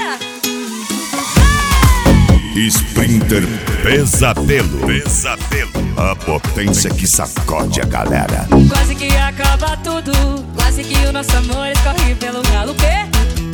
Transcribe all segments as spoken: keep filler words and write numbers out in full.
Sprinter Pesadelo. Pesadelo. A potência que sacode a galera. Quase que acaba tudo. Quase que o nosso amor escorre pelo ralo. Quê?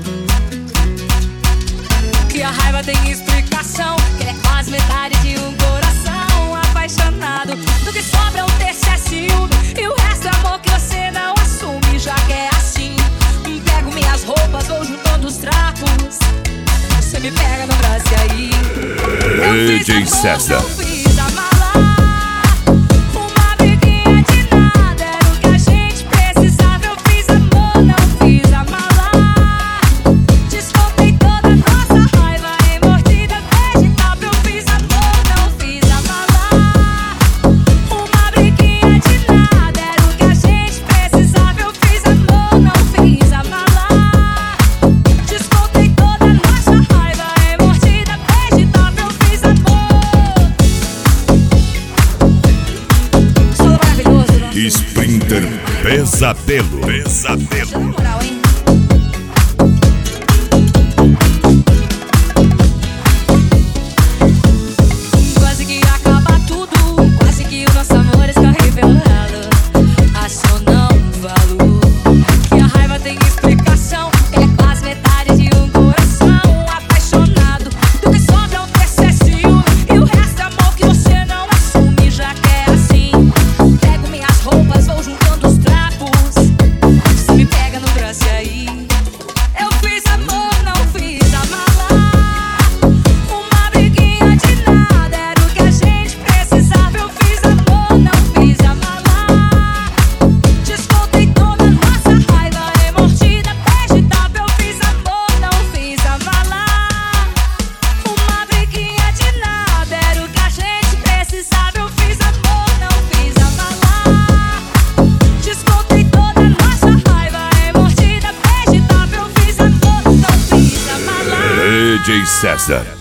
Que a raiva tem explicação, que é quase metade de um coração apaixonado. Do que sobra um terço é ciúme, e o resto é amor que você não assume. Já que é assim, pego minhas roupas, vou juntando os trapos. Você me pega no braço e aí D J César. Eu fiz a mala. Uma briguinha de nada, era o que a gente precisava. Eu fiz amor, não fiz a mala. Descontei toda a nossa raiva em mordida vegetal. Eu fiz amor, não fiz a mala. Uma briguinha de nada, era o que a gente precisava. Eu fiz amor, não fiz a mala. Descontei toda a nossa raiva em mordida vegetal. Eu fiz amor. Solo maravilhoso, né? Sprinter Pesadelo. Pesadelo. Na moral, hein? Quase que acaba tudo. Quase que o nosso amor escorre pelo ralo. Acho eu não falo que a raiva tem explicação, que é quase metade de um coração apaixonado. Do que sobra um terço é ciúme, e o resto é amor que você não assume. Já que é assim, pego minhas roupas, vou juntando os trapos. Você me pega no braço e aí eu fiz amor, não fiz a mala. Uma briguinha de nada, era o que a gente precisava. Eu fiz amor, não fiz a mala. Descontei toda a nossa raiva em mordida vegetal. Eu fiz amor, não fiz a mala. Uma briguinha de nada, era o que a gente precisava. Eu fiz amor, não fiz a mala. Descontei toda a nossa raiva em mordida vegetal. Eu fiz amor, não fiz a mala. D J César.